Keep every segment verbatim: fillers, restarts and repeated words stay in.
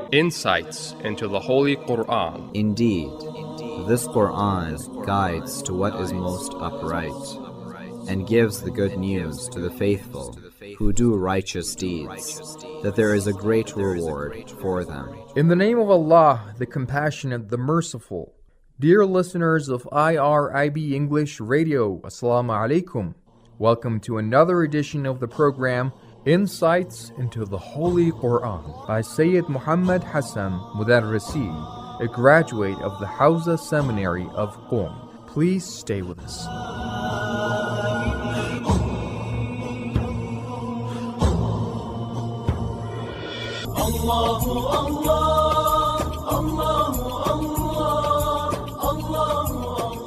Insights into the Holy Quran. Indeed, this Quran guides to what is most upright, and gives the good news to the faithful who do righteous deeds, that there is a great reward for them. In the name of Allah, the Compassionate, the Merciful. Dear listeners of I R I B English Radio, Assalamu alaikum. Welcome to another edition of the program, Insights into the Holy Quran, by Sayyid Muhammad Hassan Mudarrisi, a graduate of the Hawza Seminary of Qom. Please stay with us. Allahu Allah, Allahu Allah, Allahu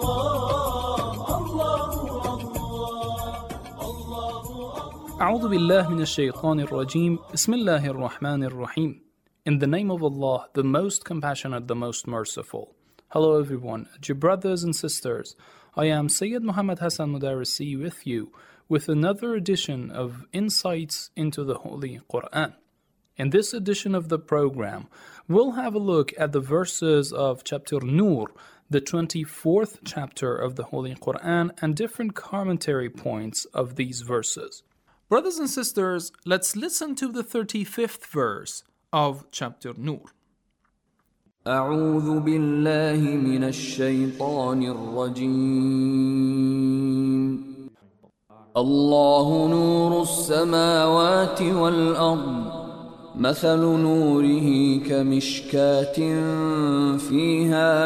أعوذ بالله من الشيطان الرجيم بسم الله الرحمن الرحيم. In the name of Allah, the most compassionate, the most merciful. Hello everyone, dear brothers and sisters. I am Sayyid Muhammad Hassan Mudarrisi with you with another edition of Insights into the Holy Quran. In this edition of the program, we'll have a look at the verses of chapter Nur, the twenty-fourth chapter of the Holy Quran, and different commentary points of these verses. Brothers and sisters, let's listen to the thirty-fifth verse of chapter Nur. أعوذ بالله من الشيطان الرجيم. الله نور السماوات والأرض مثل نوره كمشكاة فيها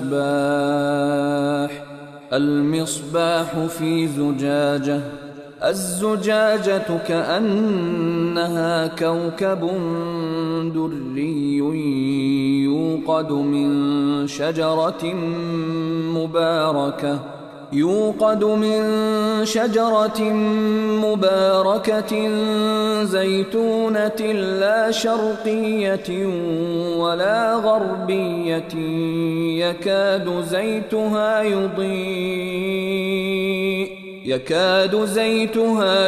مصباح المصباح في زجاجة الزجاجة كأنها كوكب دري يوقد من شجرة مباركة يوقد من شجرة مباركة زيتونة لا شرقية ولا غربية يكاد زيتها يضيء يكاد زيتها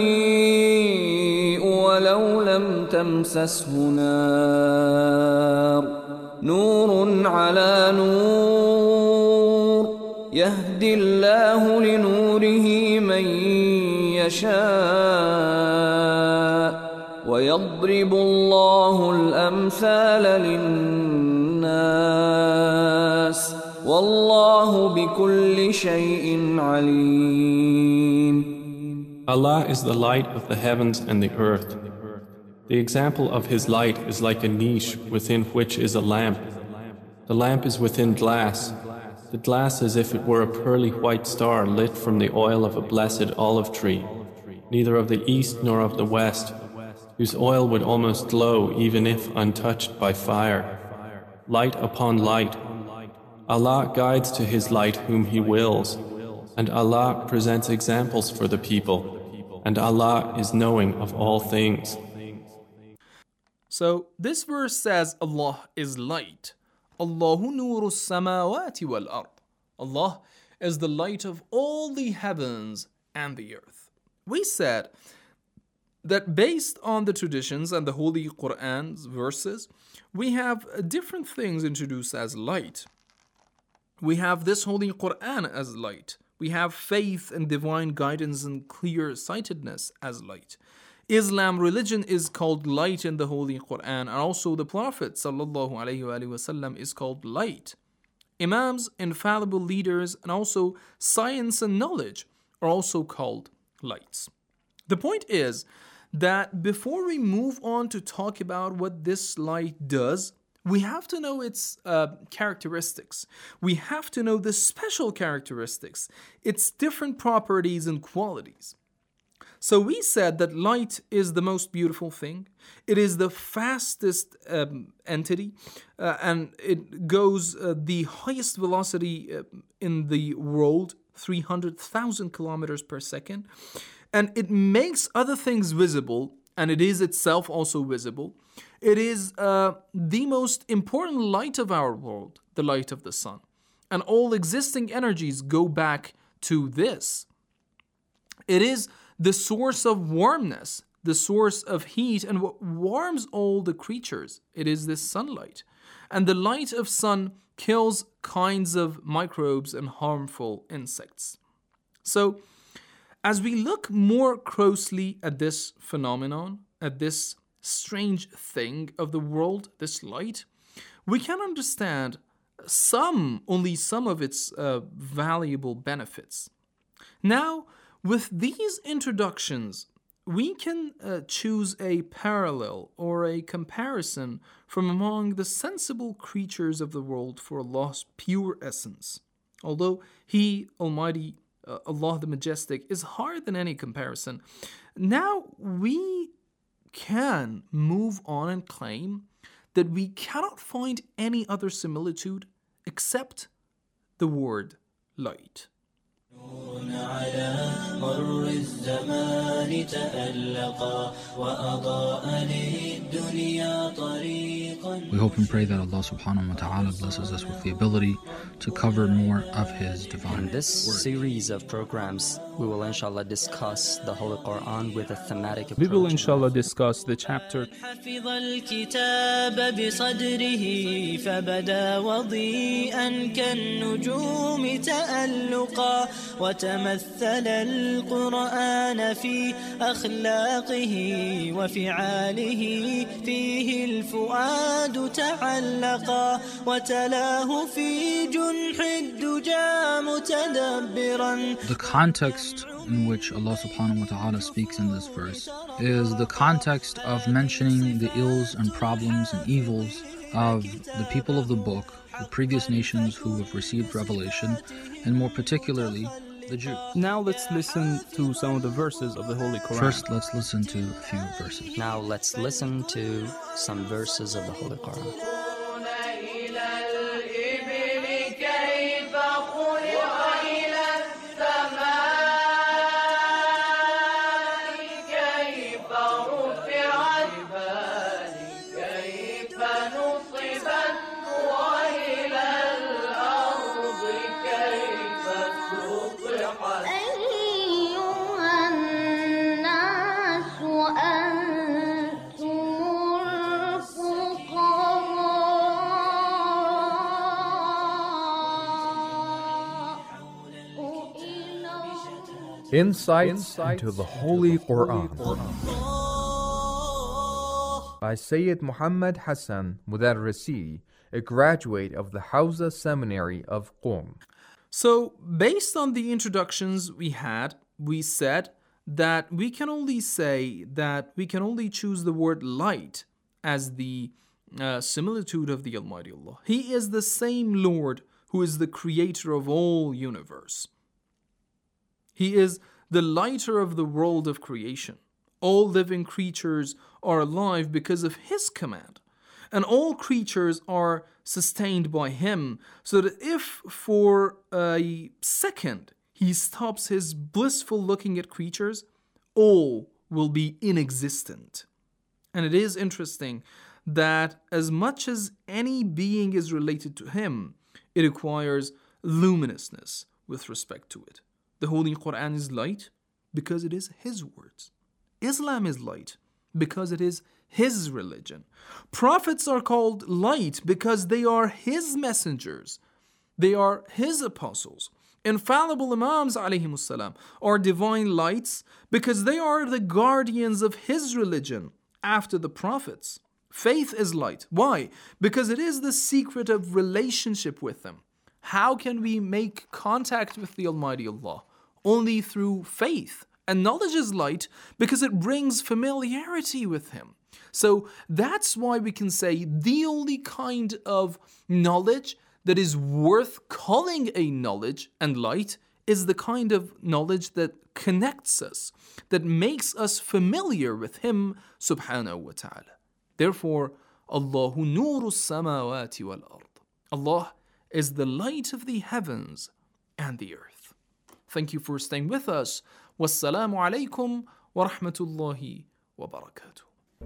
يضيء ولو لم تمسسه نار نور على نور يهدي الله لنوره من يشاء ويضرب الله الأمثال للناس والله بكل شيء عليم. Allah is the light of the heavens and the earth. The example of His light is like a niche within which is a lamp. The lamp is within glass. The glass as if it were a pearly white star lit from the oil of a blessed olive tree, neither of the east nor of the west, whose oil would almost glow even if untouched by fire. Light upon light. Allah guides to His light whom He wills, and Allah presents examples for the people, and Allah is knowing of all things. So this verse says Allah is light. Allahu nuru samawati wal ard. Allah is the light of all the heavens and the earth. We said that based on the traditions and the Holy Quran's verses, we have different things introduced as light. We have this Holy Quran as light. We have faith and divine guidance and clear-sightedness as light. Islam religion is called light in the Holy Quran, and also the Prophet sallallahu alaihi wasallam is called light. Imams, infallible leaders, and also science and knowledge are also called lights. The point is that before we move on to talk about what this light does, we have to know its uh, characteristics. We have to know the special characteristics, its different properties and qualities. So we said that light is the most beautiful thing. It is the fastest um, entity, uh, and it goes uh, the highest velocity uh, in the world, three hundred thousand kilometers per second. And it makes other things visible, and it is itself also visible. It is uh, the most important light of our world, the light of the sun. And all existing energies go back to this. It is the source of warmness, the source of heat and what warms all the creatures. It is this sunlight. And the light of sun kills kinds of microbes and harmful insects. So, as we look more closely at this phenomenon, at this strange thing of the world, this light, we can understand some, only some of its uh, valuable benefits. Now, with these introductions, we can uh, choose a parallel or a comparison from among the sensible creatures of the world for Allah's pure essence. Although He, Almighty, uh, Allah the Majestic, is higher than any comparison, now we can move on and claim that we cannot find any other similitude except the word light. على مر الزمان تألقا وأضاء للدنيا طريقا. We hope and pray that Allah subhanahu wa ta'ala blesses us with the ability to cover more of His divine In this word. series of programs, we will inshallah discuss the Holy Quran with a thematic approach. We will inshallah discuss the chapter حفظ الكتاب بصدره فبدا وضيئا كالنجوم تألقا وتمثل القرآن في أخلاقه وفعاله فيه الفؤاد تعلقا وتلاه في جنح الدجى متدبرا. The context in which Allah subhanahu wa ta'ala speaks in this verse is the context of mentioning the ills and problems and evils of the people of the book, the previous nations who have received revelation, and more particularly the Jews. Now let's listen to some of the verses of the Holy Quran. First, let's listen to a few verses. Now let's listen to some verses of the Holy Quran. Insights into the Holy Quran by Sayyid Muhammad Hassan Mudarrisi, a graduate of the Hawza Seminary of Qom. So, based on the introductions we had, we said that we can only say that we can only choose the word light as the uh, similitude of the Almighty Allah. He is the same Lord who is the creator of all universe. He is the lighter of the world of creation. All living creatures are alive because of His command. And all creatures are sustained by Him, so that if for a second He stops His blissful looking at creatures, all will be inexistent. And it is interesting that as much as any being is related to Him, it requires luminousness with respect to it. The Holy Quran is light because it is His words. Islam is light because it is His religion. Prophets are called light because they are His messengers. They are His apostles. Infallible Imams alayhimus salam are divine lights because they are the guardians of His religion after the prophets. Faith is light. Why? Because it is the secret of relationship with Him. How can we make contact with the Almighty Allah? Only through faith. And knowledge is light because it brings familiarity with Him. So that's why we can say the only kind of knowledge that is worth calling a knowledge and light is the kind of knowledge that connects us, that makes us familiar with Him subhanahu wa ta'ala. Therefore, Allahu nuru samawati wal ard. Allah is the light of the heavens and the earth. Thank you for staying with us. Wassalamu alaikum wa rahmatullahi wa barakatuh.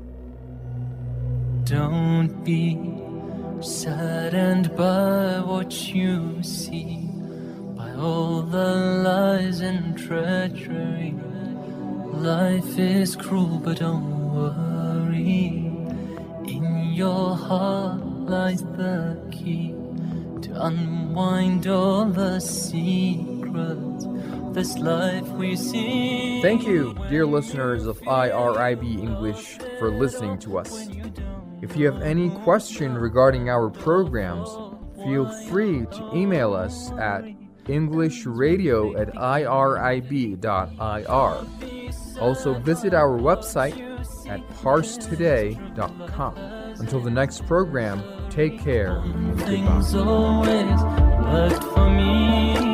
Don't be saddened by what you see, by all the lies and treachery. Life is cruel, but don't worry. In your heart lies the key to unwind all the secrets of this life we see. Thank you, dear listeners of I R I B English, for listening to us. If you have any question regarding our programs, feel free to email us at englishradio at irib dot I R. Also visit our website at parse today dot com. Until the next program, take care and goodbye. Things always worked for me.